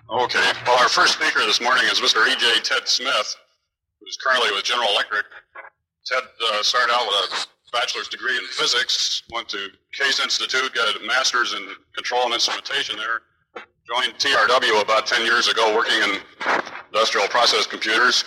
Okay. Well, our first speaker this morning is Mr. E.J. Ted Smith, who's currently with General Electric. Ted started out with a bachelor's degree in physics, went to Case Institute, got a master's in control and instrumentation there, joined TRW about 10 years ago working in industrial process computers.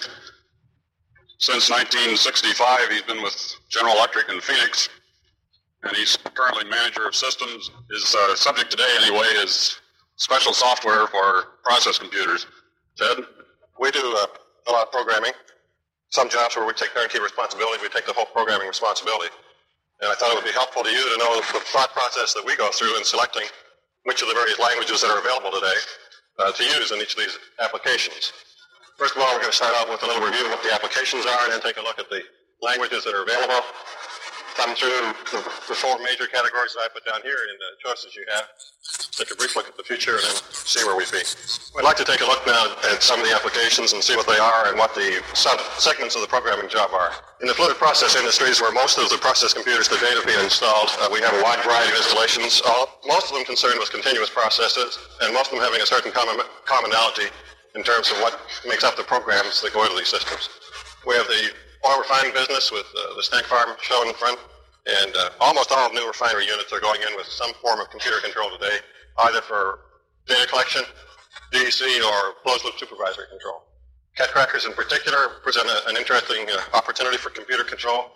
Since 1965, he's been with General Electric in Phoenix, and he's currently manager of systems. His subject today, anyway, is special software for process computers. Ted? We do a lot of programming. Some jobs where we take turnkey responsibility, we take the whole programming responsibility. And I thought it would be helpful to you to know the thought process that we go through in selecting which of the various languages that are available today to use in each of these applications. First of all, we're going to start out with a little review of what the applications are and then take a look at the languages that are available. Thumb through the four major categories that I put down here in the choices you have. Take a brief look at the future and then see where we be. We'd like to take a look now at some of the applications and see what they are and what the segments of the programming job are. In the fluid process industries, where most of the process computers today have been installed, we have a wide variety of installations, most of them concerned with continuous processes, and most of them having a certain commonality in terms of what makes up the programs that go into these systems. We have the oil refining business with the tank farm shown in front, and almost all new refinery units are going in with some form of computer control today, either for data collection, DEC, or closed-loop supervisory control. Cat crackers in particular present an interesting opportunity for computer control.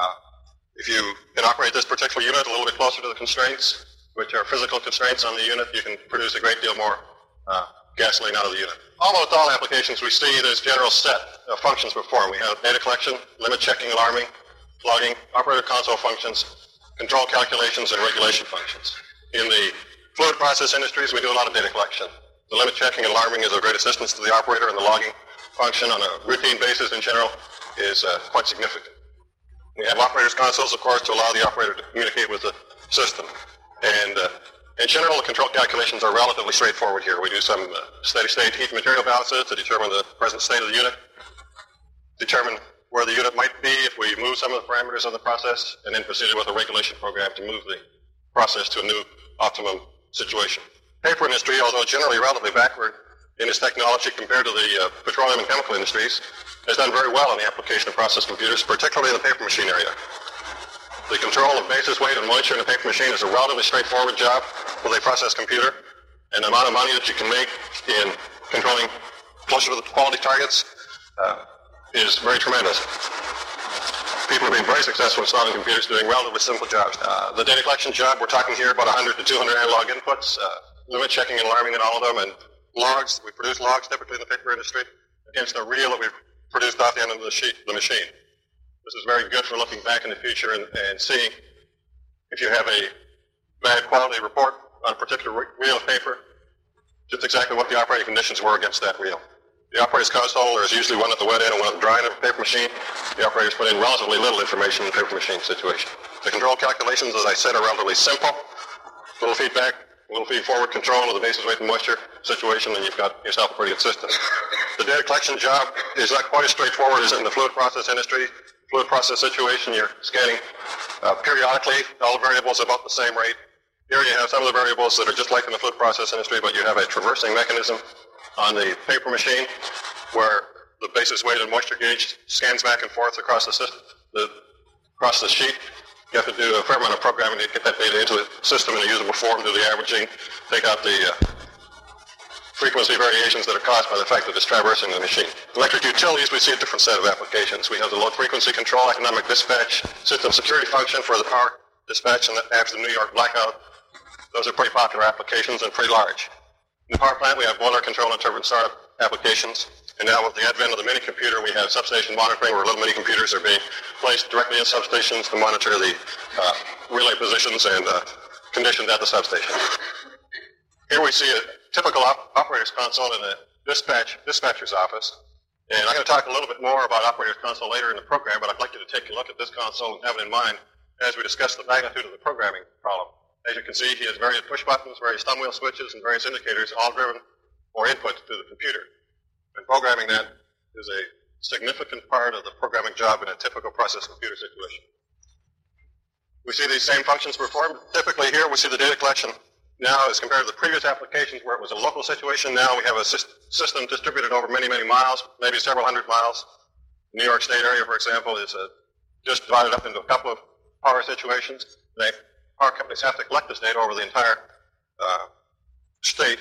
If you can operate this particular unit a little bit closer to the constraints, which are physical constraints on the unit, you can produce a great deal more gasoline out of the unit. Almost all applications we see, there's general set of functions performed. We have data collection, limit checking, alarming, logging, operator console functions, control calculations, and regulation functions. In the fluid process industries, we do a lot of data collection. The limit checking and alarming is of great assistance to the operator, and the logging function on a routine basis in general is quite significant. We have operators consoles, of course, to allow the operator to communicate with the system. And in general, the control calculations are relatively straightforward here. We do some steady-state heat material balances to determine the present state of the unit, determine where the unit might be if we move some of the parameters of the process, and then proceed with a regulation program to move the process to a new optimum situation. Paper industry, although generally relatively backward in its technology compared to the petroleum and chemical industries, has done very well in the application of process computers, particularly in the paper machine area. The control of basis, weight, and moisture in a paper machine is a relatively straightforward job with a process computer, and the amount of money that you can make in controlling closer to the quality targets is very tremendous. People are being very successful installing computers doing relatively simple jobs. The data collection job, we're talking here about 100 to 200 analog inputs, limit checking and alarming in all of them, and logs. We produce logs typically in the paper industry against a reel that we've produced off the end of the machine. This is very good for looking back in the future and seeing if you have a bad quality report on a particular reel of paper, just exactly what the operating conditions were against that reel. The operator's console, there's usually one at the wet end and one at the dry end of a paper machine. The operators put in relatively little information in the paper machine situation. The control calculations, as I said, are relatively simple. Little feedback, little feed forward control of the basis, weight, and moisture situation, and you've got yourself a pretty good system. The data collection job is not quite as straightforward as in the fluid process industry. Fluid process situation, you're scanning periodically, all the variables about the same rate. Here you have some of the variables that are just like in the fluid process industry, but you have a traversing mechanism on the paper machine where the basis, weight, and moisture gauge scans back and forth across the system, across the sheet. You have to do a fair amount of programming to get that data into the system in a usable form, do the averaging, take out the frequency variations that are caused by the fact that it's traversing the machine. Electric utilities, we see a different set of applications. We have the low frequency control, economic dispatch, system security function for the power dispatch, and after the New York blackout. Those are pretty popular applications and pretty large. In the power plant, we have boiler control and turbine startup applications. And now with the advent of the mini computer, we have substation monitoring where little mini computers are being placed directly in substations to monitor the relay positions and conditions at the substation. Here we see a typical operator's console in the dispatcher's office. And I'm going to talk a little bit more about operator's console later in the program, but I'd like you to take a look at this console and have it in mind as we discuss the magnitude of the programming problem. As you can see, he has various push buttons, various thumb wheel switches, and various indicators, all driven or input to the computer. And programming that is a significant part of the programming job in a typical process computer situation. We see these same functions performed. Typically here we see the data collection now as compared to the previous applications where it was a local situation. Now we have a system distributed over many, many miles, maybe several hundred miles. The New York State area, for example, is just divided up into a couple of power situations. The power companies have to collect this data over the entire state.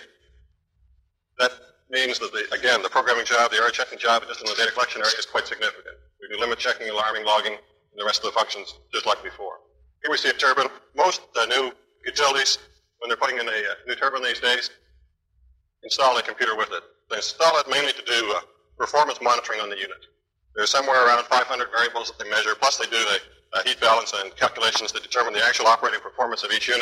That means that, again, the programming job, the area checking job, just in the data collection area is quite significant. We do limit checking, alarming, logging, and the rest of the functions just like before. Here we see a turbine. Most new utilities, when they're putting in a new turbine these days, install a computer with it. They install it mainly to do performance monitoring on the unit. There's somewhere around 500 variables that they measure, plus they do the heat balance and calculations to determine the actual operating performance of each unit,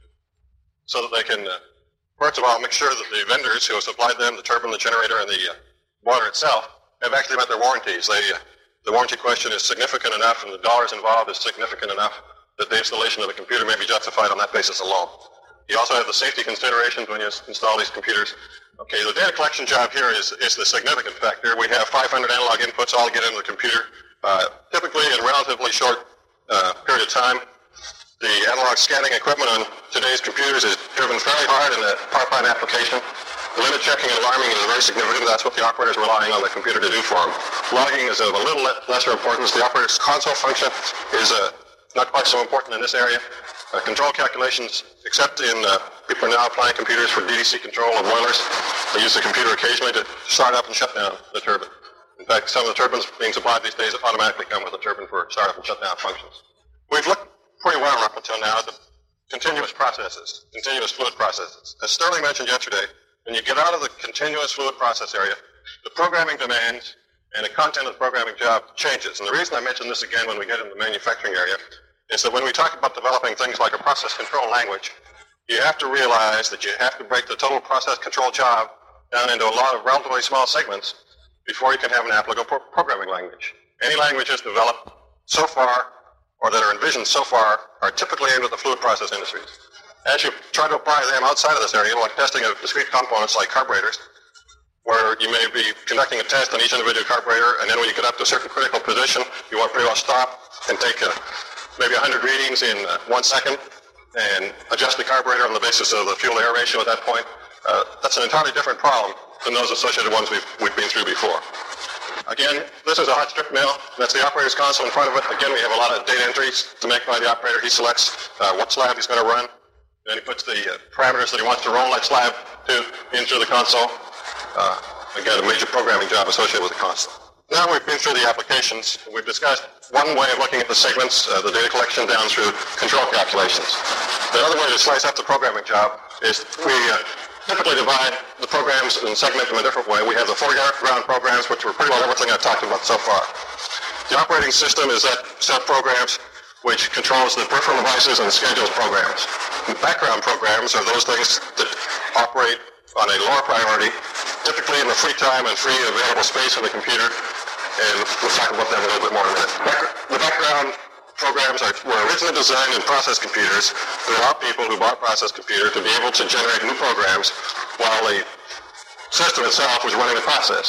so that they can, first of all, make sure that the vendors who have supplied them, the turbine, the generator, and the motor itself, have actually met their warranties. The warranty question is significant enough, and the dollars involved is significant enough that the installation of a computer may be justified on that basis alone. You also have the safety considerations when you install these computers. Okay, the data collection job here is the significant factor. We have 500 analog inputs all get into the computer, typically in a relatively short period of time. The analog scanning equipment on today's computers is driven fairly hard in the power plant application. The limit checking and alarming is very significant. That's what the operator is relying on the computer to do for them. Logging is of a little lesser importance. The operator's console function is not quite so important in this area. Control calculations, except in people are now applying computers for DDC control of boilers. They use the computer occasionally to start up and shut down the turbine. In fact, some of the turbines being supplied these days automatically come with a turbine for startup and shutdown functions. We've looked pretty well up until now at the continuous processes, continuous fluid processes. As Sterling mentioned yesterday, when you get out of the continuous fluid process area, the programming demands and the content of the programming job changes. And the reason I mention this again when we get into the manufacturing area is that when we talk about developing things like a process control language, you have to realize that you have to break the total process control job down into a lot of relatively small segments before you can have an applicable programming language. Any languages developed so far or that are envisioned so far are typically aimed at the fluid process industries. As you try to apply them outside of this area, like testing of discrete components like carburetors, where you may be conducting a test on each individual carburetor, and then when you get up to a certain critical position, you want to pretty well stop and take maybe 100 readings in 1 second and adjust the carburetor on the basis of the fuel-air ratio at that point. That's an entirely different problem than those associated ones we've been through before. Again, this is a hot strip mill. That's the operator's console in front of it. Again, we have a lot of data entries to make by the operator. He selects what slab he's going to run. Then he puts the parameters that he wants to roll that slab to into the console. Again, a major programming job associated with the console. Now we've been through the applications. We've discussed one way of looking at the segments, the data collection down through control calculations. The other way to slice up the programming job is we typically divide the programs and segment them a different way. We have the foreground programs, which were pretty well everything I've talked about so far. The operating system is that set of programs which controls the peripheral devices and schedules programs. The background programs are those things that operate on a lower priority, typically in the free time and free available space in the computer, and we'll talk about that a little bit more in a minute. The background programs were originally designed in process computers to allow people who bought process computers to be able to generate new programs while the system itself was running the process.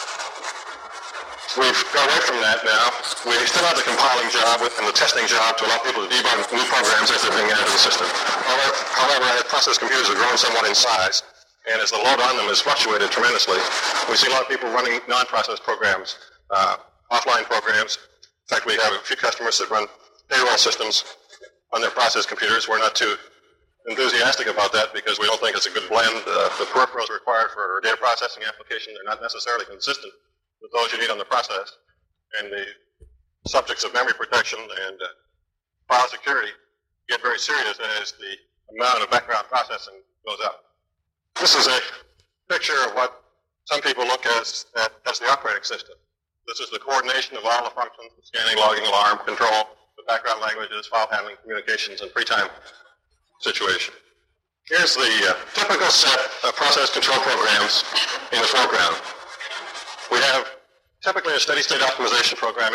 We've gone away from that now. We still have the compiling job and the testing job to allow people to debug new programs as they're being added to the system. However, as process computers have grown somewhat in size, and as the load on them has fluctuated tremendously, we see a lot of people running non-process programs, offline programs. In fact, we have a few customers that run payroll systems on their process computers. We're not too enthusiastic about that because we don't think it's a good blend. The peripherals required for a data processing application are not necessarily consistent with those you need on the process, and the subjects of memory protection and file security get very serious as the amount of background processing goes up. This is a picture of what some people look at as the operating system. This is the coordination of all the functions, the scanning, logging, alarm, control, the background languages, file handling, communications, and pre-time situation. Here's the typical set of process control programs in the foreground. We have typically a steady-state optimization program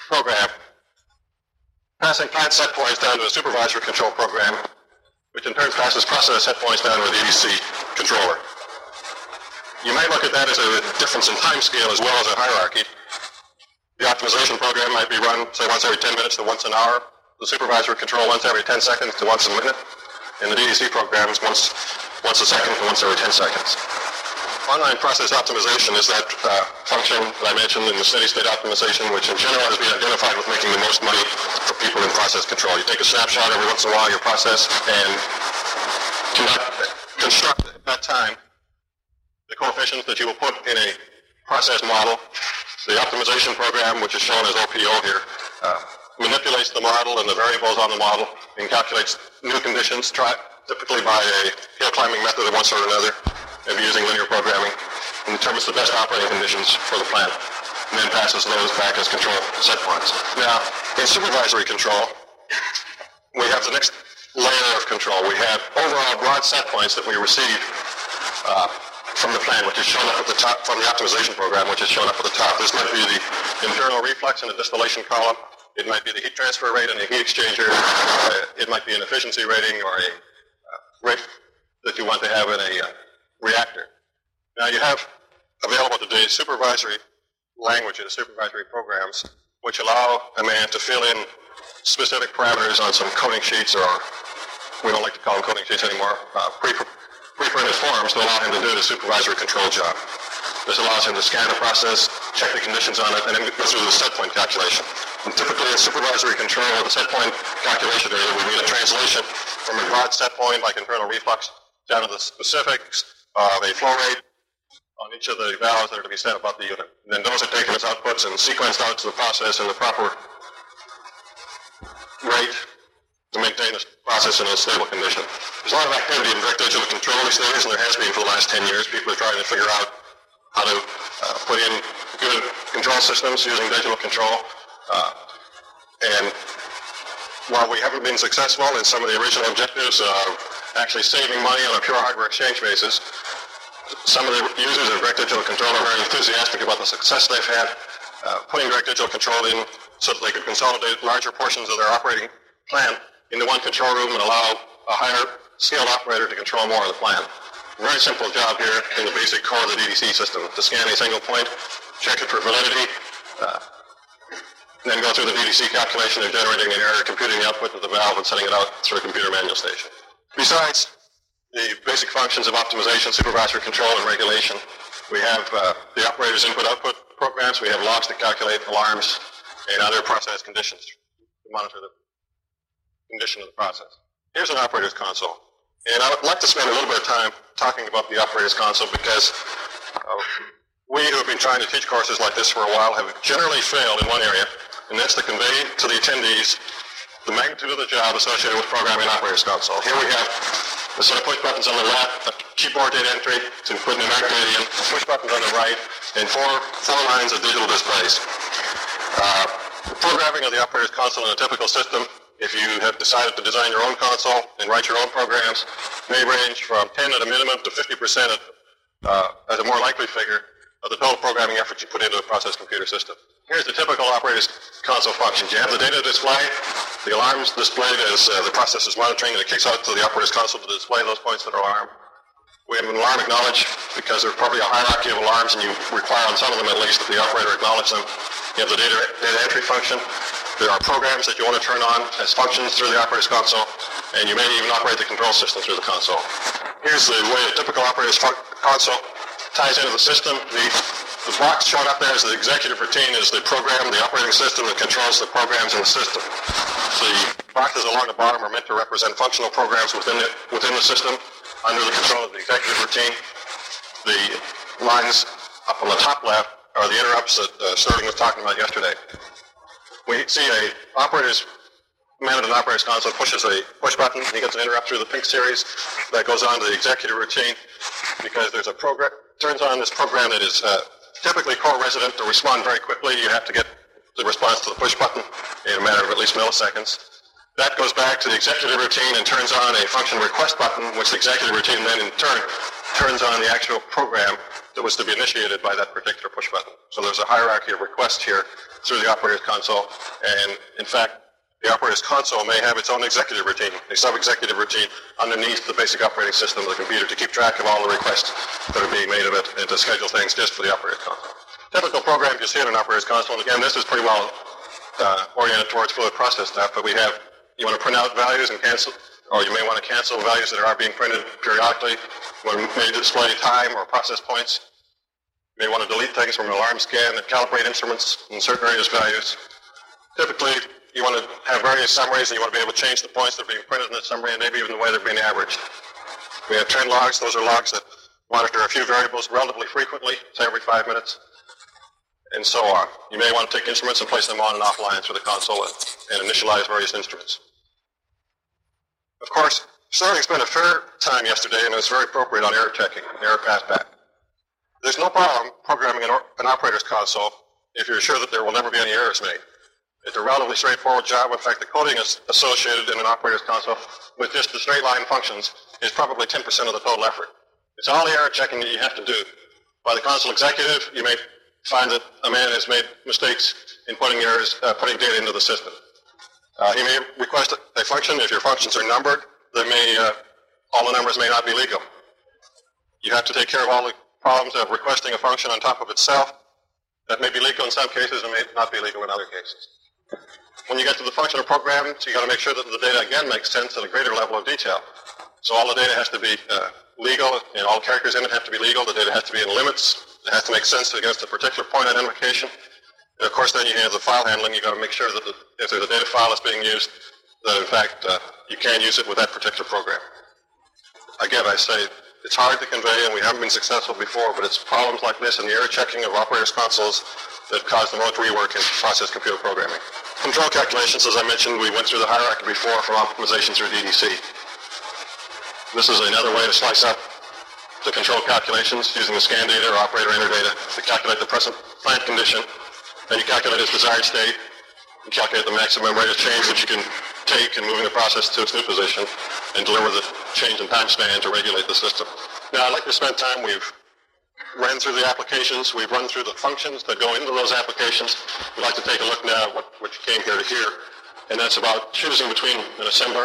passing plant set points down to a supervisor control program, which in turn passes process set points down to a DDC controller. You may look at that as a difference in time scale as well as a hierarchy. The optimization program might be run, say, once every 10 minutes to once an hour. The supervisor control once every 10 seconds to once a minute. and the DDC programs once a second and once every 10 seconds. Online process optimization is that function that I mentioned in the steady state optimization, which in general has been identified with making the most money for people in process control. You take a snapshot every once in a while of your process and construct at that time the coefficients that you will put in a process model. The optimization program, which is shown as OPO here, manipulates the model and the variables on the model and calculates new conditions, typically by a hill climbing method of one sort or another, maybe using linear programming, and determines the best operating conditions for the plant, and then passes those back as control set points. Now, in supervisory control, we have the next layer of control. We have overall broad set points that we receive from the plant, which is shown up at the top, from the optimization program, which is shown up at the top. This might be the internal reflux in the distillation column. It might be the heat transfer rate in a heat exchanger. It might be an efficiency rating or a rate that you want to have in a reactor. Now you have available today supervisory languages, supervisory programs, which allow a man to fill in specific parameters on some coding sheets, or we don't like to call them coding sheets anymore, pre-printed forms to allow him to do the supervisory control job. This allows him to scan the process, check the conditions on it, and then go through the set point calculation. And typically in supervisory control, the set point calculation area, we need a translation from a broad set point like internal reflux down to the specifics of a flow rate on each of the valves that are to be set above the unit. And then those are taken as outputs and sequenced out to the process in the proper rate to maintain the process in a stable condition. There's a lot of activity in direct digital control these days, and there has been for the last 10 years. People are trying to figure out how to put in good control systems using digital control. And while we haven't been successful in some of the original objectives of actually saving money on a pure hardware exchange basis, some of the users of direct digital control are very enthusiastic about the success they've had putting direct digital control in so that they could consolidate larger portions of their operating plant into one control room and allow a higher scaled operator to control more of the plant. A very simple job here in the basic core of the DDC system, to scan a single point, check it for validity, then go through the DDC calculation of generating an error, computing the output of the valve, and setting it out through a computer manual station. Besides the basic functions of optimization, supervisory control, and regulation, we have the operator's input-output programs. We have logs to calculate alarms and other process conditions to monitor the condition of the process. Here's an operator's console. And I would like to spend a little bit of time talking about the operator's console because we who have been trying to teach courses like this for a while have generally failed in one area, and that's to convey to the attendees the magnitude of the job associated with programming an operator's console. Here we have a set of push buttons on the left, a keyboard data entry to put numeric data in, push buttons on the right, and four lines of digital displays. The programming of the operator's console in a typical system, if you have decided to design your own console and write your own programs, may range from 10 at a minimum to 50% as a more likely figure of the total programming effort you put into a process computer system. Here's the typical operator's console functions. You have the data display, the alarms displayed as the process is monitoring, and it kicks out to the operator's console to display those points that are alarmed. We have an alarm acknowledge because there's probably a hierarchy of alarms, and you require on some of them at least that the operator acknowledge them. You have the data entry function. There are programs that you want to turn on as functions through the operator's console, and you may even operate the control system through the console. Here's the way a typical operator's console ties into the system. The box shown up there is the executive routine, is the program, the operating system that controls the programs in the system. The boxes along the bottom are meant to represent functional programs within the system under the control of the executive routine. The lines up on the top left are the interrupts that Sterling was talking about yesterday. We see a man at an operator's console pushes a push button, and he gets an interrupt through the pink series that goes on to the executive routine because there's a program, turns on this program that is typically core resident. To respond very quickly, you have to get the response to the push button in a matter of at least milliseconds. That goes back to the executive routine and turns on a function request button, which the executive routine then in turn turns on the actual program that was to be initiated by that particular push button. So there's a hierarchy of requests here through the operator's console, and in fact, the operator's console may have its own executive routine, a sub-executive routine underneath the basic operating system of the computer to keep track of all the requests that are being made of it and to schedule things just for the operator's console. Typical program you see in an operator's console, and again, this is pretty well oriented towards fluid process stuff, but we have, you want to print out values and cancel, or you may want to cancel values that are being printed periodically. You may display time or process points. You may want to delete things from an alarm scan and calibrate instruments in certain areas values. Typically, you want to have various summaries, and you want to be able to change the points that are being printed in the summary and maybe even the way they're being averaged. We have trend logs. Those are logs that monitor a few variables relatively frequently, say every 5 minutes, and so on. You may want to take instruments and place them on and off lines through the console and initialize various instruments. Of course, Sterling spent a fair time yesterday, and it was very appropriate on error checking, error passback. There's no problem programming an operator's console if you're sure that there will never be any errors made. It's a relatively straightforward job. In fact, the coding is associated in an operator's console with just the straight line functions is probably 10% of the total effort. It's all the error checking that you have to do. By the console executive, you may find that a man has made mistakes in putting data into the system. He may request a function. If your functions are numbered, all the numbers may not be legal. You have to take care of all the problems of requesting a function on top of itself. That may be legal in some cases and may not be legal in other cases. When you get to the functional program, so you got to make sure that the data again makes sense at a greater level of detail. So all the data has to be legal, and all characters in it have to be legal. The data has to be in limits. It has to make sense against a particular point identification. And of course, then you have the file handling. You got to make sure that if there's a data file that's being used, that in fact you can use it with that particular program. Again, I say it's hard to convey, and we haven't been successful before, but it's problems like this and the error checking of operators' consoles that cause the most rework in process computer programming. Control calculations, as I mentioned, we went through the hierarchy before for optimization through DDC. This is another way to slice up the control calculations using the scan data or operator enter data to calculate the present plant condition. Then you calculate its desired state. You calculate the maximum rate of change that you can take in moving the process to its new position and deliver the change in time span to regulate the system. Now, I'd like to spend time, we've ran through the applications, we've run through the functions that go into those applications. We'd like to take a look now at what you came here to hear, and that's about choosing between an assembler,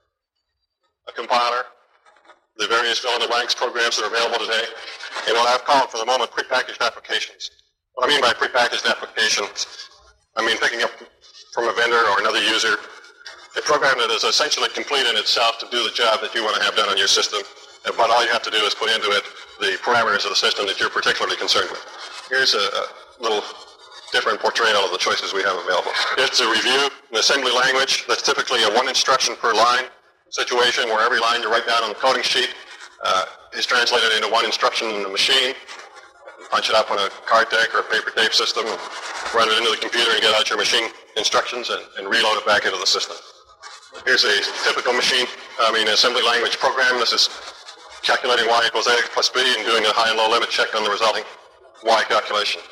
a compiler, the various fill-in-the-blanks programs that are available today, and what I've called for the moment prepackaged applications. What I mean by prepackaged applications, I mean picking up from a vendor or another user a program that is essentially complete in itself to do the job that you want to have done on your system, but all you have to do is put into it the parameters of the system that you're particularly concerned with. Here's a little different portrayal of the choices we have available. It's a review, an assembly language that's typically a one instruction per line situation where every line you write down on the coding sheet is translated into one instruction in the machine. You punch it up on a card deck or a paper tape system, and run it into the computer and get out your machine instructions and reload it back into the system. Here's a typical assembly language program. This is calculating y equals a plus b and doing a high and low limit check on the resulting y calculation.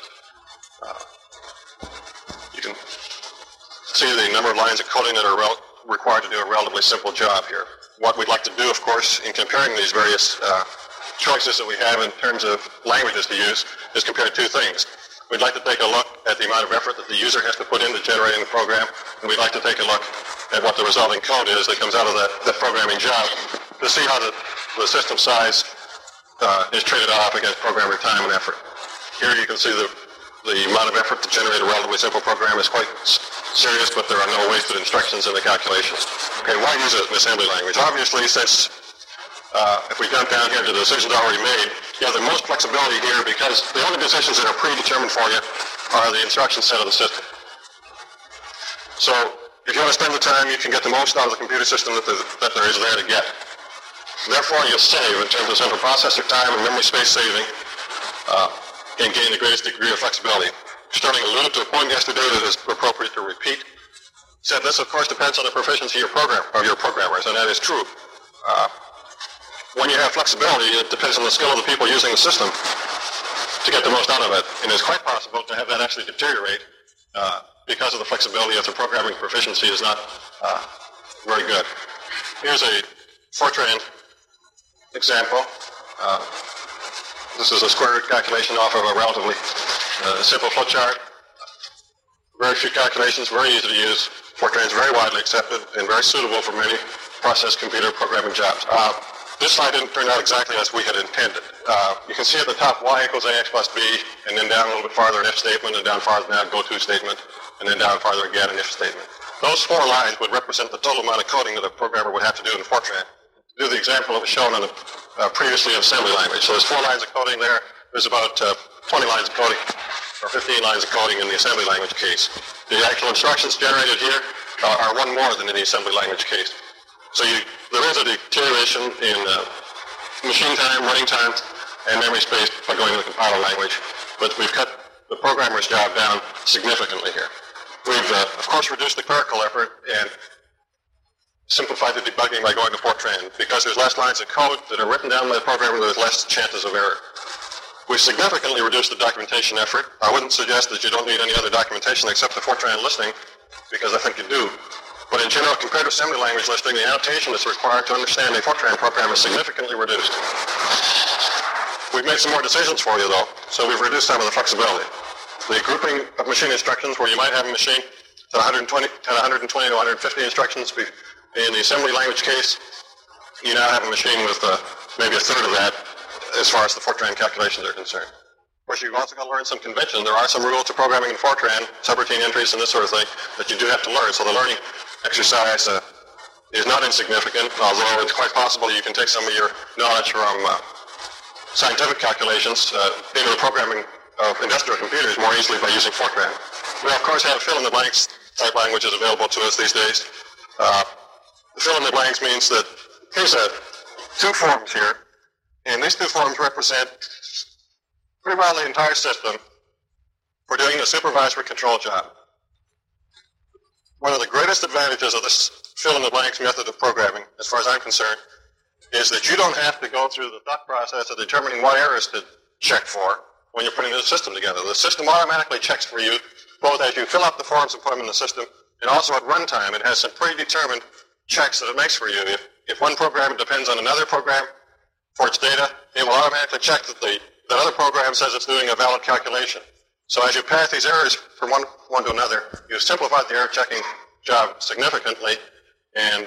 You can see the number of lines of coding that are required to do a relatively simple job here. What we'd like to do, of course, in comparing these various choices that we have in terms of languages to use is compare two things. We'd like to take a look at the amount of effort that the user has to put into generating the program, and we'd like to take a look at what the resulting code is that comes out of that programming job to see how the system size is traded off against programmer time and effort. Here you can see the amount of effort to generate a relatively simple program is quite serious, but there are no wasted instructions in the calculations. Okay, why use it in assembly language? Obviously, since if we jump down here to the decisions already made, you have the most flexibility here because the only decisions that are predetermined for you are the instruction set of the system. So if you want to spend the time, you can get the most out of the computer system that there is there to get. Therefore, you'll save in terms of central processor time and memory space saving and gain the greatest degree of flexibility. Sterling alluded to a point yesterday that is appropriate to repeat. He said this, of course, depends on the proficiency of your programmers, and that is true. When you have flexibility, it depends on the skill of the people using the system to get the most out of it. And it's quite possible to have that actually deteriorate because of the flexibility if the programming proficiency is not very good. Here's a Fortran example. This is a square root calculation off of a relatively simple flowchart. Very few calculations, very easy to use. Fortran is very widely accepted and very suitable for many process computer programming jobs. This slide didn't turn out exactly as we had intended. You can see at the top y equals ax plus b, and then down a little bit farther an if statement, and down farther than that go to statement, and then down farther again an if statement. those 4 lines would represent the total amount of coding that a programmer would have to do in Fortran. To do the example that was shown on the previously assembly language. So there's 4 lines of coding there. There's about 20 lines of coding, or 15 lines of coding in the assembly language case. The actual instructions generated here are 1 more than in the assembly language case. So there is a deterioration in machine time, running time, and memory space by going to the compiler language. But we've cut the programmer's job down significantly here. We've, of course, reduced the clerical effort and simplified the debugging by going to Fortran. Because there's less lines of code that are written down by the programmer, there's less chances of error. We significantly reduced the documentation effort. I wouldn't suggest that you don't need any other documentation except the Fortran listing, because I think you do. But in general, compared to assembly language listing, the annotation that's required to understand a Fortran program is significantly reduced. We've made some more decisions for you, though, so we've reduced some of the flexibility. The grouping of machine instructions, where you might have a machine to 120 to 150 instructions in the assembly language case, you now have a machine with maybe a third of that as far as the Fortran calculations are concerned. Of course, you've also got to learn some convention. There are some rules to programming in Fortran, subroutine entries and this sort of thing, that you do have to learn. So the learning exercise is not insignificant, although it's quite possible you can take some of your knowledge from scientific calculations into the programming of industrial computers more easily by using Fortran. We, of course, have fill-in-the-blanks type languages available to us these days. The fill-in-the-blanks means that here's 2 forms here, and these 2 forms represent pretty well the entire system for doing the supervisory control job. One of the greatest advantages of this fill-in-the-blanks method of programming, as far as I'm concerned, is that you don't have to go through the thought process of determining what errors to check for when you're putting the system together. The system automatically checks for you, both as you fill out the forms and put them in the system, and also at runtime. It has some predetermined checks that it makes for you. If one program depends on another program for its data, it will automatically check that the other program says it's doing a valid calculation. So as you pass these errors from one to another, you've simplified the error checking job significantly and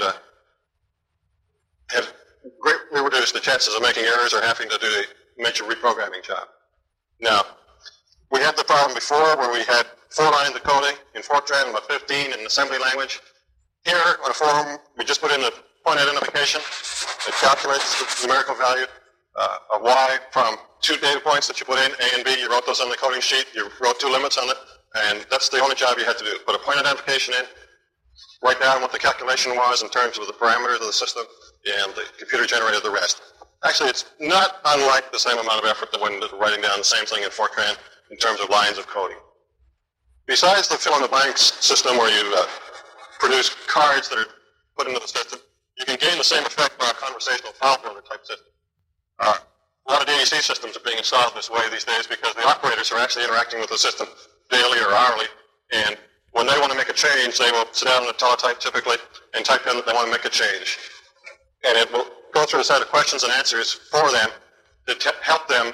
have greatly reduced the chances of making errors or having to do a major reprogramming job. Now, we had the problem before where we had 4 lines of coding in Fortran and about 15 in assembly language. Here on a form, we just put in the point identification. It calculates the numerical value of y from 2 data points that you put in, A and B. You wrote those on the coding sheet. You wrote 2 limits on it, and that's the only job you had to do. Put a point identification in, write down what the calculation was in terms of the parameters of the system, and the computer generated the rest. Actually, it's not unlike the same amount of effort that went into writing down the same thing in Fortran in terms of lines of coding. Besides the fill-in-the-blanks system where you produce cards that are put into the system, you can gain the same effect by a conversational file builder type system. A lot of DEC systems are being installed this way these days because the operators are actually interacting with the system daily or hourly, and when they want to make a change, they will sit down in a teletype typically and type in that they want to make a change. And it will go through a set of questions and answers for them to help them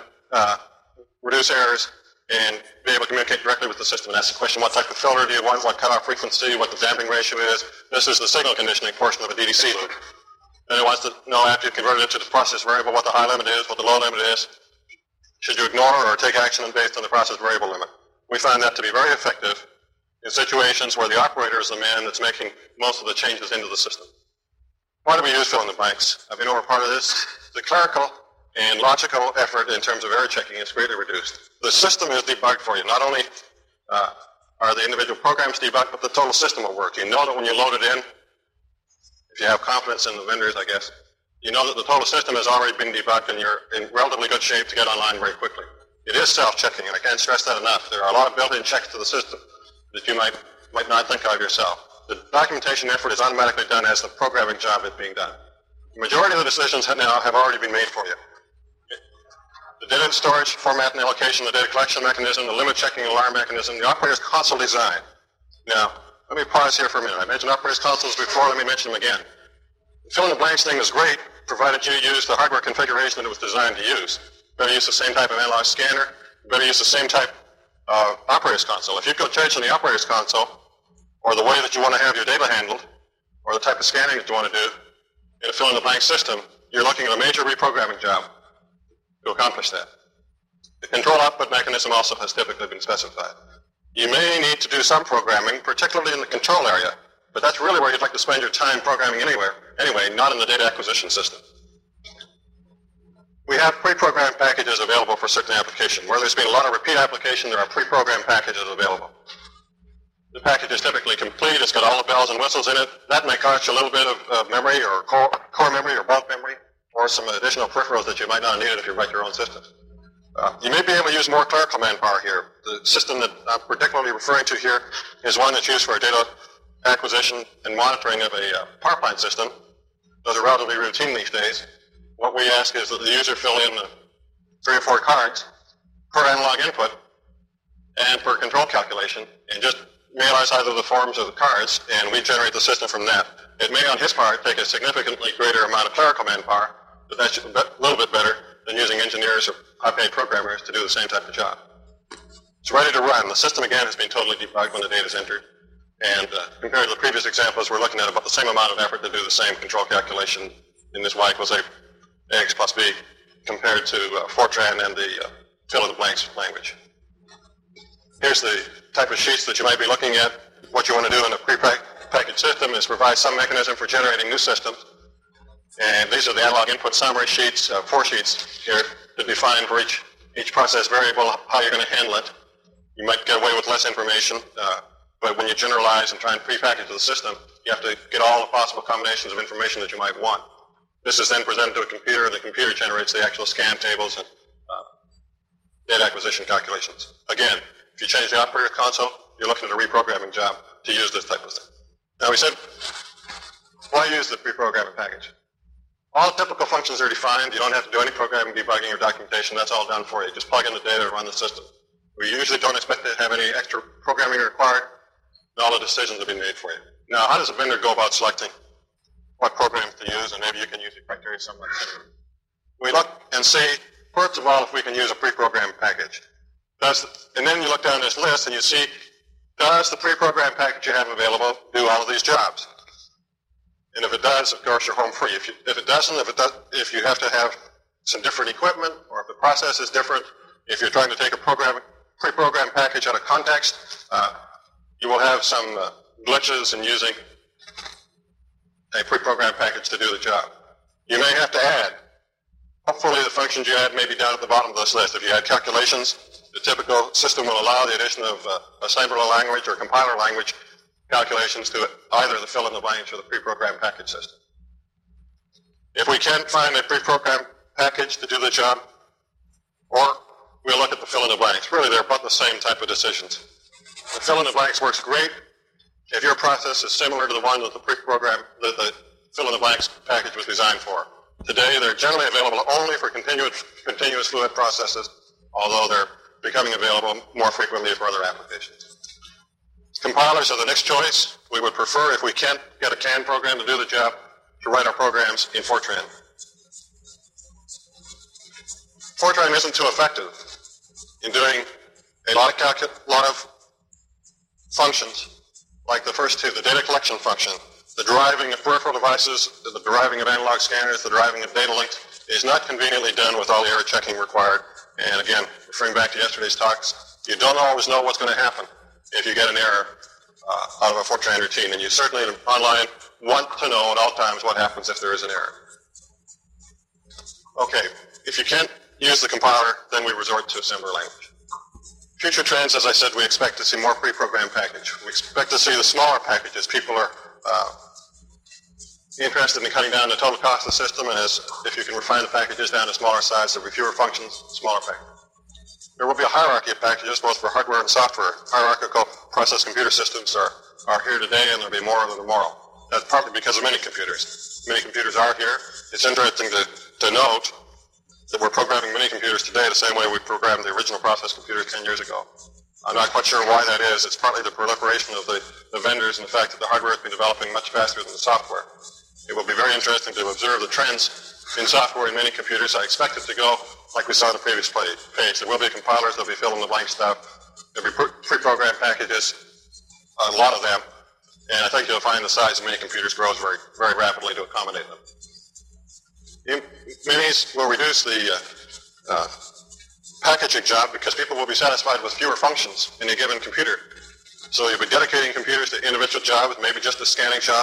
reduce errors and be able to communicate directly with the system and ask the question, what type of filter do you want, what cutoff frequency, what the damping ratio is. This is the signal conditioning portion of a DDC loop. And it wants to know after you've converted it to the process variable what the high limit is, what the low limit is. Should you ignore or take action based on the process variable limit? We find that to be very effective in situations where the operator is the man that's making most of the changes into the system. Why do we use fill-in-the-blanks? I've been over part of this. The clerical and logical effort in terms of error checking is greatly reduced. The system is debugged for you. Not only are the individual programs debugged, but the total system will work. You know that when you load it in, if you have confidence in the vendors, I guess, you know that the total system has already been debugged and you're in relatively good shape to get online very quickly. It is self-checking, and I can't stress that enough. There are a lot of built-in checks to the system that you might not think of yourself. The documentation effort is automatically done as the programming job is being done. The majority of the decisions now have already been made for you. The data storage, format and allocation, the data collection mechanism, the limit checking alarm mechanism, the operator's console design. Now, let me pause here for a minute. I mentioned operator's consoles before, let me mention them again. The fill-in-the-blanks thing is great, provided you use the hardware configuration that it was designed to use. You better use the same type of analog scanner, you better use the same type of operator's console. If you go change in the operator's console, or the way that you want to have your data handled, or the type of scanning that you want to do in a fill-in-the-blank system, you're looking at a major reprogramming job to accomplish that. The control output mechanism also has typically been specified. You may need to do some programming, particularly in the control area, But that's really where you'd like to spend your time programming anyway, not in the data acquisition system. We have pre-programmed packages available for certain applications. Where there's been a lot of repeat application, there are pre-programmed packages available. The package is typically complete. It's got all the bells and whistles in it. That may cost you a little bit of memory or core memory or bulk memory or some additional peripherals that you might not need if you write your own system. You may be able to use more clerical manpower here. The system that I'm particularly referring to here is one that's used for data acquisition and monitoring of a power plant system. Those are relatively routine these days. What we ask is that the user fill in 3 or 4 cards per analog input and per control calculation, and just mail us either the forms or the cards, and we generate the system from that. It may, on his part, take a significantly greater amount of clerical manpower, but that's a little bit better than using engineers or high-paid programmers to do the same type of job. It's ready to run. The system, again, has been totally debugged when the data is entered. And compared to the previous examples, we're looking at about the same amount of effort to do the same control calculation in this y equals ax plus b compared to Fortran and the fill-in-the-blanks language. Here's the type of sheets that you might be looking at. What you want to do in a pre-packaged system is provide some mechanism for generating new systems. And these are the analog input summary sheets, 4 sheets here to define for each process variable how you're going to handle it. You might get away with less information, but when you generalize and try and pre-package the system, you have to get all the possible combinations of information that you might want. This is then presented to a computer, and the computer generates the actual scan tables and data acquisition calculations. Again, if you change the operator console, you're looking at a reprogramming job to use this type of thing. Now we said, why use the pre-programming package? All typical functions are defined. You don't have to do any programming, debugging, or documentation. That's all done for you. Just plug in the data and run the system. We usually don't expect to have any extra programming required, and all the decisions have been made for you. Now, how does a vendor go about selecting what programs to use, and maybe you can use the criteria somewhat similar? We look and see, first of all, if we can use a pre-programmed package. And then you look down this list and you see, does the pre-programmed package you have available do all of these jobs? And if it does, of course, you're home free. If it doesn't, if you have to have some different equipment, or if the process is different, if you're trying to take a pre-programmed package out of context, you will have some glitches in using a pre-programmed package to do the job. You may have to add. Hopefully the functions you add may be down at the bottom of this list. If you add calculations, the typical system will allow the addition of assembler language or compiler language calculations to either the fill-in-the-blanks or the pre-programmed package system. If we can't find a pre-programmed package to do the job, or we'll look at the fill-in-the-blanks. Really, they're about the same type of decisions. The fill-in-the-blanks works great if your process is similar to the one that the fill-in-the-blanks package was designed for. Today, they're generally available only for continuous fluid processes, although they're becoming available more frequently for other applications. Compilers are the next choice. We would prefer, if we can't get a CAN program to do the job, to write our programs in Fortran. Fortran isn't too effective in doing a lot of functions, like the first two, the data collection function. The deriving of peripheral devices, the deriving of analog scanners, the deriving of data links is not conveniently done with all the error checking required. And again, referring back to yesterday's talks, you don't always know what's going to happen if you get an error out of a Fortran routine. And you certainly online want to know at all times what happens if there is an error. Okay, if you can't use the compiler, then we resort to assembler language. Future trends, as I said, we expect to see more pre-programmed package. We expect to see the smaller packages. People are interested in cutting down the total cost of the system, and if you can refine the packages down to smaller size, there will be fewer functions, smaller packages. There will be a hierarchy of packages, both for hardware and software. Hierarchical process computer systems are here today, and there'll be more of them tomorrow. That's partly because of mini computers. Mini computers are here. It's interesting to note that we're programming mini computers today the same way we programmed the original process computers 10 years ago. I'm not quite sure why that is. It's partly the proliferation of the vendors and the fact that the hardware has been developing much faster than the software. It will be very interesting to observe the trends in software in many computers. I expect it to go like we saw on the previous page. There will be compilers, there'll be fill-in-the-blank stuff, there'll be pre-programmed packages, a lot of them, and I think you'll find the size of many computers grows very, very rapidly to accommodate them. Minis will reduce the packaging job because people will be satisfied with fewer functions in a given computer. So you'll be dedicating computers to individual jobs, maybe just a scanning job,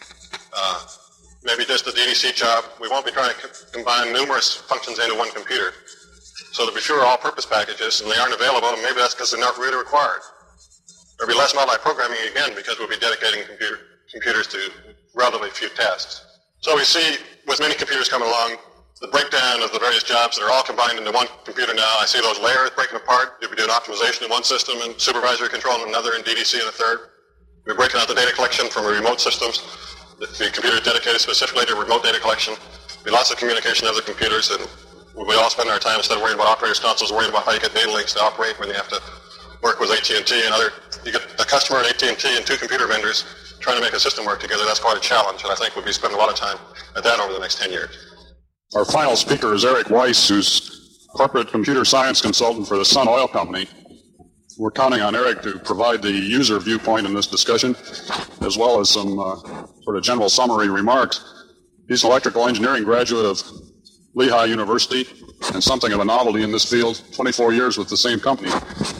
maybe just a DDC job. We won't be trying to combine numerous functions into one computer. So there'll be fewer all-purpose packages, and they aren't available, and maybe that's because they're not really required. There'll be less multi-programming again because we'll be dedicating computers to relatively few tasks. So we see, with many computers coming along, the breakdown of the various jobs that are all combined into one computer now. I see those layers breaking apart. You'll be doing optimization in one system and supervisory control in another and DDC in a third. We're breaking out the data collection from remote systems. The computer is dedicated specifically to remote data collection. There'll be lots of communication of the computers, and we all spend our time, instead of worrying about operators' consoles, worrying about how you get data links to operate when you have to work with AT&T and other. You get a customer at AT&T and two computer vendors trying to make a system work together. That's quite a challenge, and I think we'll be spending a lot of time at that over the next 10 years. Our final speaker is Eric Weiss, who's corporate computer science consultant for the Sun Oil Company. We're counting on Eric to provide the user viewpoint in this discussion, as well as some sort of general summary remarks. He's an electrical engineering graduate of Lehigh University and something of a novelty in this field, 24 years with the same company.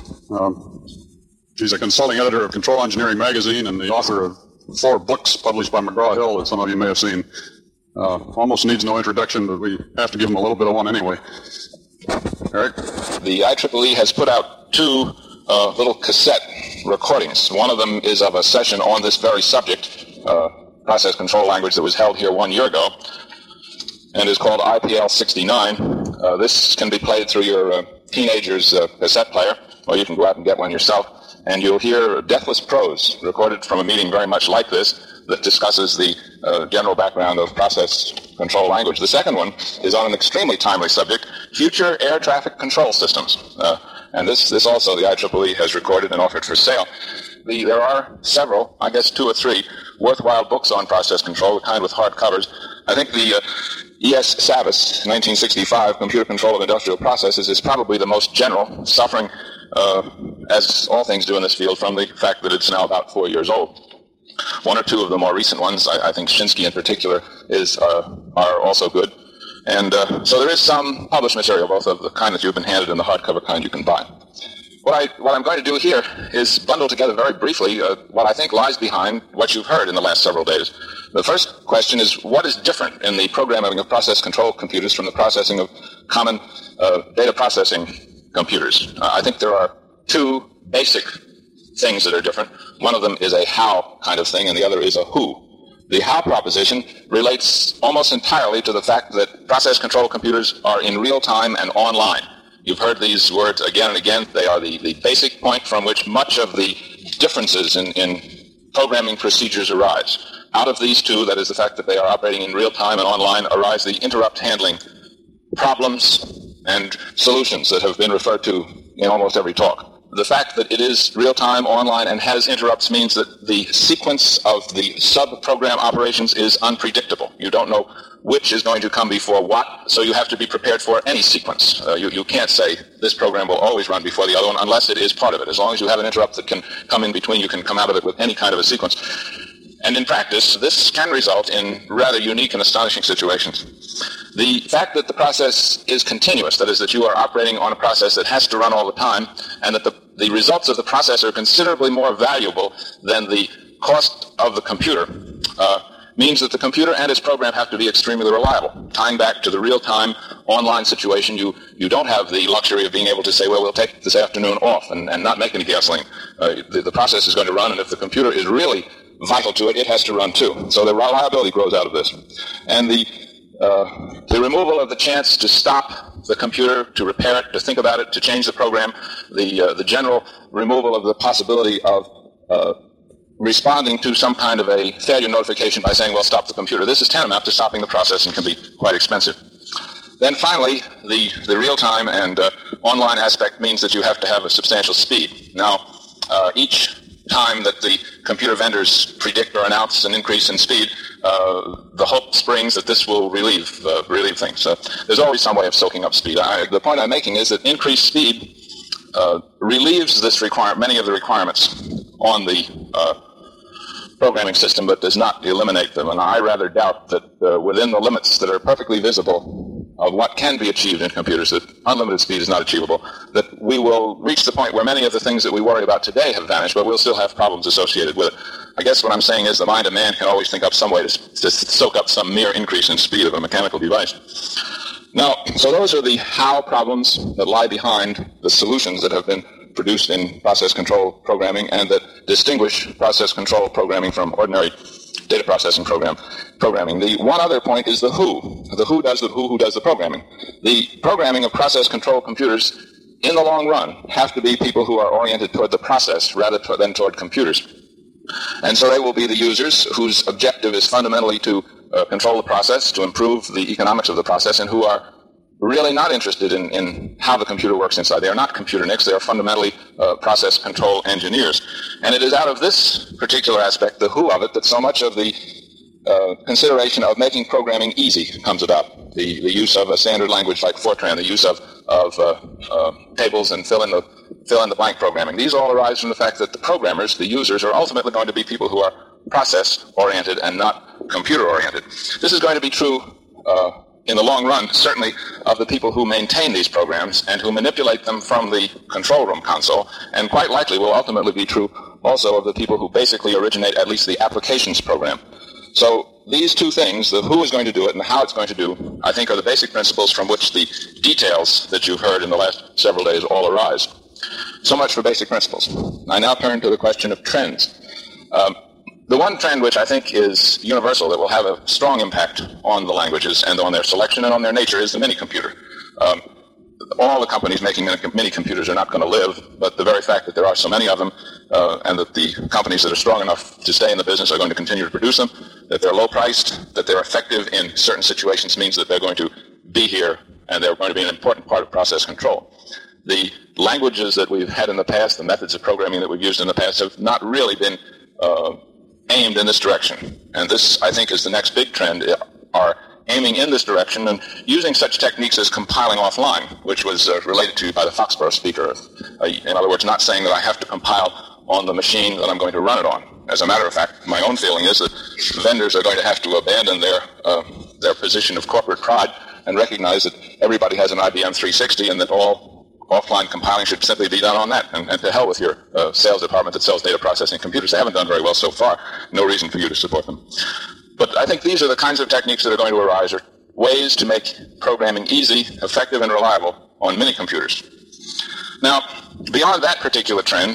He's a consulting editor of Control Engineering Magazine and the author of 4 books published by McGraw-Hill that some of you may have seen. Almost needs no introduction, but we have to give him a little bit of one anyway. Eric? The IEEE has put out 2 little cassette recordings. One of them is of a session on this very subject, process control language, that was held here 1 year ago, and is called IPL 69. This can be played through your teenager's cassette player, or you can go out and get one yourself, and you'll hear deathless prose recorded from a meeting very much like this that discusses the general background of process control language. The second one is on an extremely timely subject, future air traffic control systems. And this also the IEEE has recorded and offered for sale. There are several, I guess 2 or 3, worthwhile books on process control, the kind with hard covers. I think the E.S. Savas, 1965, Computer Control of Industrial Processes, is probably the most general, suffering, as all things do in this field, from the fact that it's now about 4 years old. 1 or 2 of the more recent ones, I think Shinsky in particular, are also good. And so there is some published material, both of the kind that you've been handed and the hardcover kind you can buy. What I'm going to do here is bundle together very briefly what I think lies behind what you've heard in the last several days. The first question is, what is different in the programming of process control computers from the processing of common data processing computers? I think there are 2 basic things that are different. One of them is a how kind of thing, and the other is a who. The how proposition relates almost entirely to the fact that process control computers are in real time and online. You've heard these words again and again. They are the basic point from which much of the differences in programming procedures arise. Out of these 2, that is the fact that they are operating in real time and online, arise the interrupt handling problems and solutions that have been referred to in almost every talk. The fact that it is real-time, online, and has interrupts means that the sequence of the sub-program operations is unpredictable. You don't know which is going to come before what, so you have to be prepared for any sequence. You can't say this program will always run before the other one unless it is part of it. As long as you have an interrupt that can come in between, you can come out of it with any kind of a sequence. And in practice, this can result in rather unique and astonishing situations. The fact that the process is continuous, that is, that you are operating on a process that has to run all the time, and that the results of the process are considerably more valuable than the cost of the computer, means that the computer and its program have to be extremely reliable. Tying back to the real-time online situation, you don't have the luxury of being able to say, well, we'll take this afternoon off and not make any gasoline. The process is going to run, and if the computer is really vital to it, it has to run too. So the reliability grows out of this. And the removal of the chance to stop the computer, to repair it, to think about it, to change the program, the general removal of the possibility of responding to some kind of a failure notification by saying, well, stop the computer. This is tantamount to stopping the process and can be quite expensive. Then finally, the real-time and online aspect means that you have to have a substantial speed. Now, each time that the computer vendors predict or announce an increase in speed, the hope springs that this will relieve things. There's always some way of soaking up speed. The point I'm making is that increased speed relieves many of the requirements on the programming system, but does not eliminate them. And I rather doubt that within the limits that are perfectly visible of what can be achieved in computers, that unlimited speed is not achievable, that we will reach the point where many of the things that we worry about today have vanished, but we'll still have problems associated with it. I guess what I'm saying is the mind of man can always think up some way to soak up some mere increase in speed of a mechanical device. Now, so those are the how problems that lie behind the solutions that have been produced in process control programming and that distinguish process control programming from ordinary data processing programming. The one other point is the who. The who does the programming. The programming of process control computers in the long run have to be people who are oriented toward the process rather than toward computers. And so they will be the users whose objective is fundamentally to control the process, to improve the economics of the process, and who are really not interested in how the computer works inside. They are not computer nicks. They are fundamentally process control engineers. And it is out of this particular aspect, the who of it, that so much of the consideration of making programming easy comes about. The use of a standard language like Fortran, the use of tables and fill in the blank programming. These all arise from the fact that the programmers, the users, are ultimately going to be people who are process-oriented and not computer-oriented. This is going to be true in the long run, certainly, of the people who maintain these programs and who manipulate them from the control room console, and quite likely will ultimately be true also of the people who basically originate at least the applications program. So these two things, the who is going to do it and how it's going to do, I think are the basic principles from which the details that you've heard in the last several days all arise. So much for basic principles. I now turn to the question of trends. The one trend which I think is universal that will have a strong impact on the languages and on their selection and on their nature is the mini-computer. All the companies making mini-computers are not going to live, but the very fact that there are so many of them and that the companies that are strong enough to stay in the business are going to continue to produce them, that they're low-priced, that they're effective in certain situations means that they're going to be here and they're going to be an important part of process control. The languages that we've had in the past, the methods of programming that we've used in the past have not really been aimed in this direction. And this, I think, is the next big trend, are aiming in this direction and using such techniques as compiling offline, which was related to by the Foxborough speaker. In other words, not saying that I have to compile on the machine that I'm going to run it on. As a matter of fact, my own feeling is that vendors are going to have to abandon their position of corporate pride and recognize that everybody has an IBM 360 and that all offline compiling should simply be done on that. And to hell with your sales department that sells data processing computers. They haven't done very well so far. No reason for you to support them. But I think these are the kinds of techniques that are going to arise, or ways to make programming easy, effective, and reliable on mini-computers. Now, beyond that particular trend,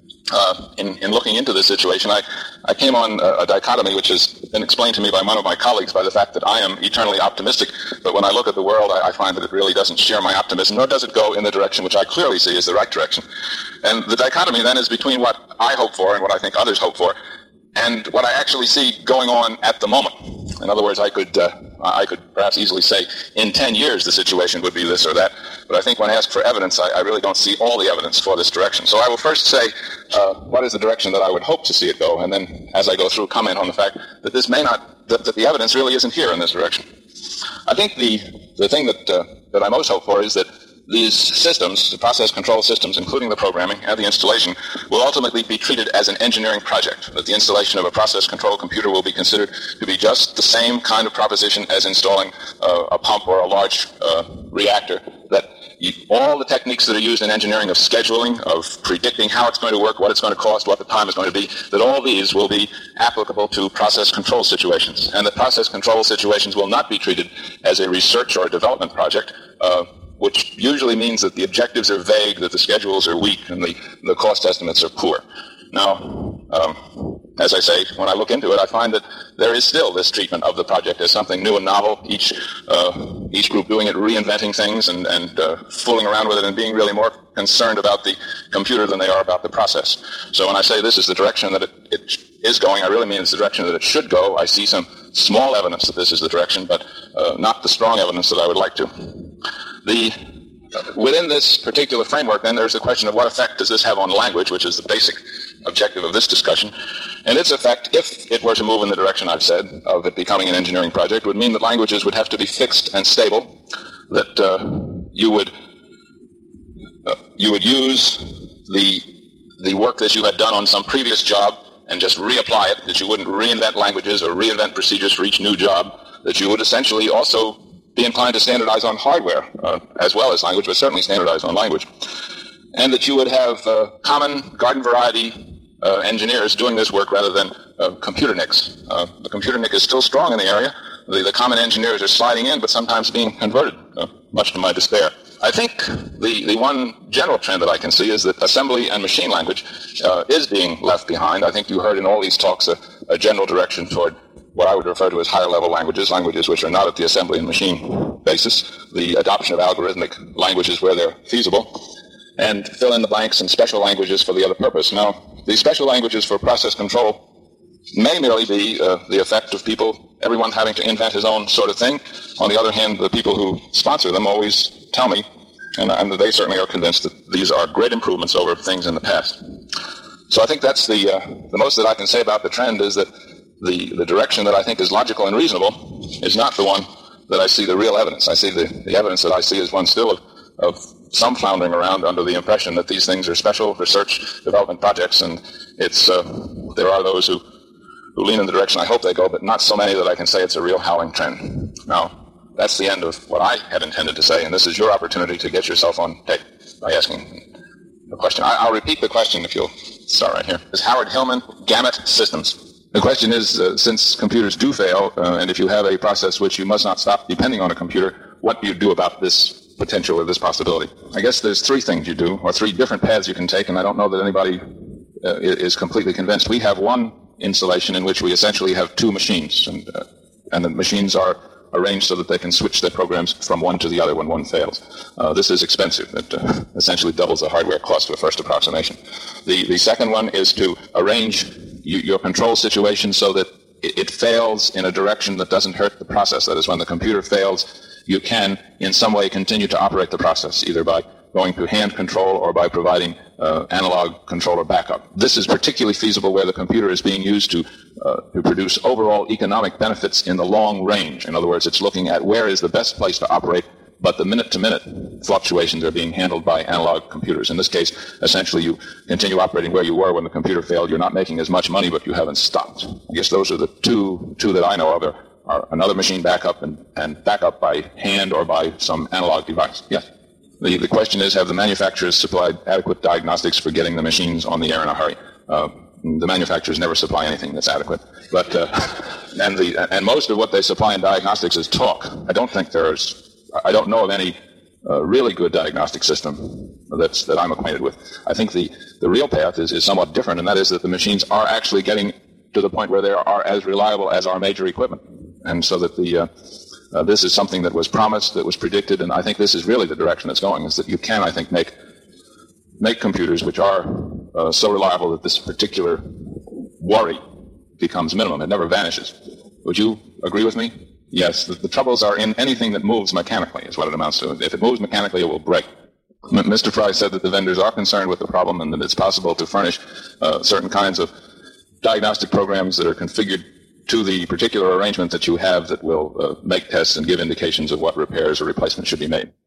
in looking into this situation, I came on a dichotomy which has been explained to me by one of my colleagues by the fact that I am eternally optimistic, but when I look at the world, I find that it really doesn't share my optimism, nor does it go in the direction which I clearly see is the right direction. And the dichotomy then is between what I hope for and what I think others hope for, and what I actually see going on at the moment. In other words, I could perhaps easily say in 10 years the situation would be this or that, but I think when asked for evidence, I really don't see all the evidence for this direction. So I will first say what is the direction that I would hope to see it go, and then as I go through, comment on the fact that this may not, that the evidence really isn't here in this direction. I think the thing that I most hope for is that these systems, the process control systems, including the programming and the installation, will ultimately be treated as an engineering project, that the installation of a process control computer will be considered to be just the same kind of proposition as installing a pump or a large reactor, that all the techniques that are used in engineering of scheduling, of predicting how it's going to work, what it's going to cost, what the time is going to be, that all these will be applicable to process control situations, and that process control situations will not be treated as a research or a development project, which usually means that the objectives are vague, that the schedules are weak, and the cost estimates are poor. Now, as I say, when I look into it, I find that there is still this treatment of the project as something new and novel, each group doing it, reinventing things and fooling around with it and being really more concerned about the computer than they are about the process. So when I say this is the direction that it is going, I really mean it's the direction that it should go. I see some small evidence that this is the direction, but not the strong evidence that I would like to. Within this particular framework, then, there's the question of what effect does this have on language, which is the basic objective of this discussion. And its effect, if it were to move in the direction I've said, of it becoming an engineering project, would mean that languages would have to be fixed and stable, that you would use the work that you had done on some previous job and just reapply it, that you wouldn't reinvent languages or reinvent procedures for each new job, that you would essentially also be inclined to standardize on hardware as well as language, but certainly standardize on language. And that you would have common garden variety engineers doing this work rather than computer nicks. The computer nick is still strong in the area. The common engineers are sliding in, but sometimes being converted, much to my despair. I think the one general trend that I can see is that assembly and machine language is being left behind. I think you heard in all these talks a general direction toward what I would refer to as higher-level languages, languages which are not at the assembly and machine basis, the adoption of algorithmic languages where they're feasible, and fill in the blanks and special languages for the other purpose. Now, these special languages for process control may merely be the effect of people, everyone having to invent his own sort of thing. On the other hand, the people who sponsor them always tell me, and they certainly are convinced, that these are great improvements over things in the past. So I think that's the most that I can say about the trend, is that the direction that I think is logical and reasonable is not the one that I see the real evidence. I see the evidence that I see is one still of some floundering around under the impression that these things are special research development projects, and there are those who lean in the direction I hope they go, but not so many that I can say it's a real howling trend. Now, that's the end of what I had intended to say, and this is your opportunity to get yourself on tape by asking the question. I'll repeat the question if you'll start right here. Is Howard Hillman, Gamut Systems. The question is, since computers do fail, and if you have a process which you must not stop depending on a computer, what do you do about this potential or this possibility? I guess there's three things you do, or three different paths you can take, and I don't know that anybody is completely convinced. We have one installation in which we essentially have two machines, and the machines are arranged so that they can switch their programs from one to the other when one fails. This is expensive. It essentially doubles the hardware cost of a first approximation. The second one is to arrange your control situation so that it fails in a direction that doesn't hurt the process. That is, when the computer fails, you can in some way continue to operate the process, either by going to hand control or by providing analog controller backup. This is particularly feasible where the computer is being used to produce overall economic benefits in the long range. In other words, it's looking at where is the best place to operate, but the minute-to-minute fluctuations are being handled by analog computers. In this case, essentially, you continue operating where you were when the computer failed. You're not making as much money, but you haven't stopped. I guess those are the two that I know of are another machine backup and backup by hand or by some analog device. Yes. The question is, have the manufacturers supplied adequate diagnostics for getting the machines on the air in a hurry? The manufacturers never supply anything that's adequate. But and most of what they supply in diagnostics is talk. I don't know of any really good diagnostic system that I'm acquainted with. I think the real path is somewhat different, and that is that the machines are actually getting to the point where they are as reliable as our major equipment. And so that this is something that was promised, that was predicted, and I think this is really the direction it's going, is that you can, I think, make computers which are so reliable that this particular worry becomes minimum. It never vanishes. Would you agree with me? Yes, the troubles are in anything that moves mechanically, is what it amounts to. If it moves mechanically, it will break. Mr. Fry said that the vendors are concerned with the problem and that it's possible to furnish certain kinds of diagnostic programs that are configured to the particular arrangement that you have that will make tests and give indications of what repairs or replacements should be made.